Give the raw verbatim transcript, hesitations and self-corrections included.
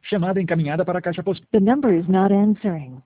Chamada encaminhada para a caixa postal. The number is not answering.